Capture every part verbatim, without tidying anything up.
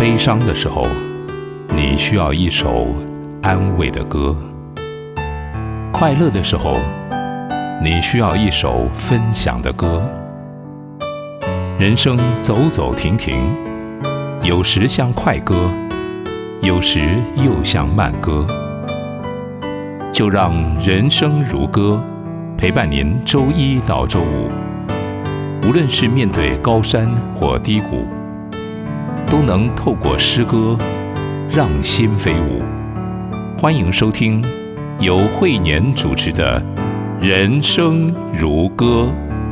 悲伤的时候，你需要一首安慰的歌；快乐的时候，你需要一首分享的歌。人生走走停停，有时像快歌，有时又像慢歌。就让人生如歌陪伴您周一到周五，无论是面对高山或低谷，都能透过诗歌让心飞舞。欢迎收听由慧年主持的《人生如歌》。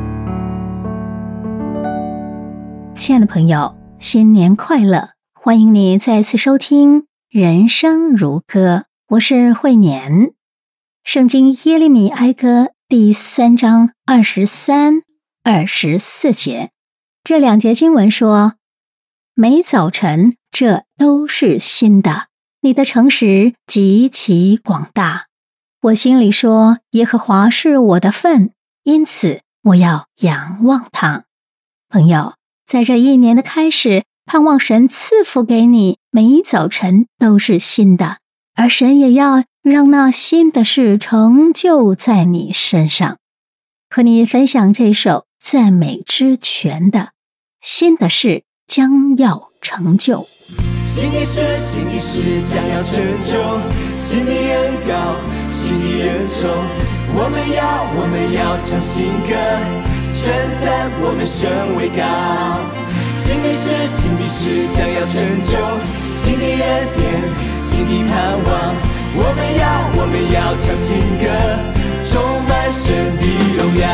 亲爱的朋友，新年快乐！欢迎你再次收听《人生如歌》，我是慧年。圣经耶利米哀歌第三章二十三、二十四节，这两节经文说：每早晨这都是新的，你的诚实极其广大。我心里说，耶和华是我的份，因此我要仰望他。朋友，在这一年的开始，盼望神赐福给你，每一早晨都是新的，而神也要让那新的事成就在你身上。和你分享这首赞美之泉的新的事将要成就。 新的事，新的事将要成就，新的恩膏，新的恩宠，我们要我们要唱新歌，称赞我们神为高。新的事，新的事将要成就，新的恩典，新的盼望，我们要我们要唱新歌，充满神的荣耀。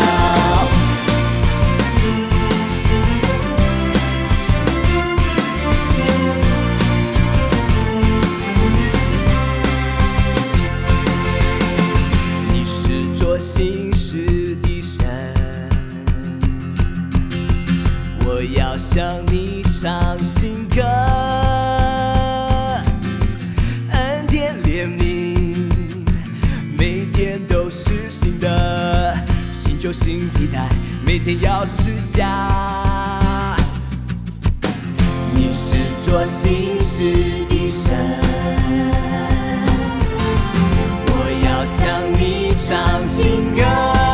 你是做新事的神，我要向你唱新歌，恩典怜悯每天都是新的，新旧新皮带每天要试下。你是做新事的神，我要向你唱新歌，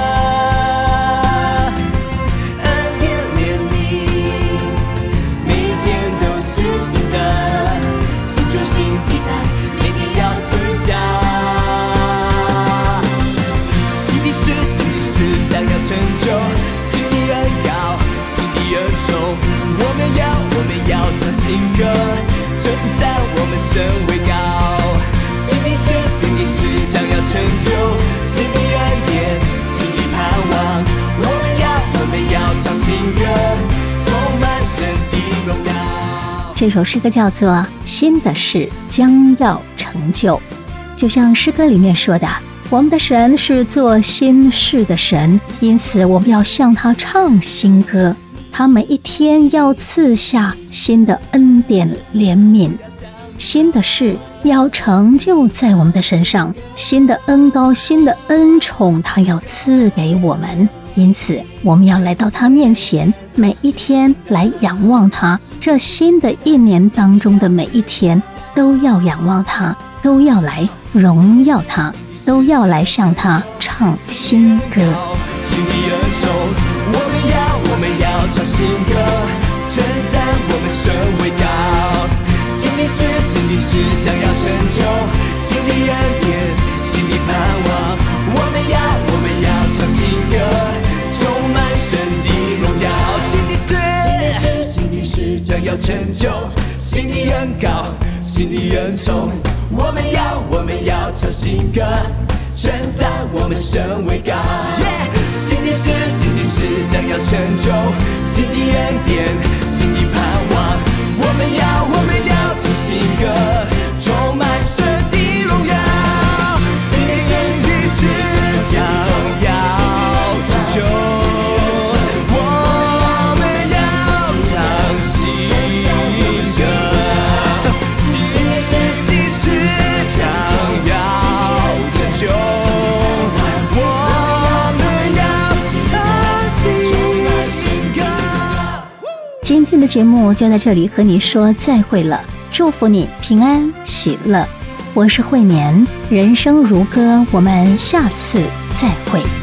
新歌，称赞我们神为高。新的事，新的事将要成就，新的恩典，新的盼望，我们要我们要唱新歌，充满神的荣耀。 这首诗歌叫做《新的事将要成就》，就像诗歌里面说的，我们的神是做新事的神，因此我们要向他唱新歌。他每一天要赐下新的恩典怜悯，新的事要成就在我们的身上，新的恩膏，新的恩宠他要赐给我们，因此我们要来到他面前，每一天来仰望他。这新的一年当中的每一天都要仰望他，都要来荣耀他，都要来向他唱新歌。 新的恩宠，我们要我们要唱新歌，称赞我们神为高。新的事，新的事将要成就，新的恩典，新的盼望，我们要我们要唱新歌，充满神的荣耀。新的事，新的事，新的事将要成就，新的恩膏，新的恩宠，我们要我们要唱新歌，称赞我们神为高。Yeah! 新的事，新的事将要成就，新的恩典，新的盼望，我们要我们要唱新歌，充满神的荣耀。新的事，新的事将要成就，我们要唱新歌。新的事，新的事将要成就。 今的节目就在这里和你说再会了，祝福你平安喜乐。我是慧年，人生如歌，我们下次再会。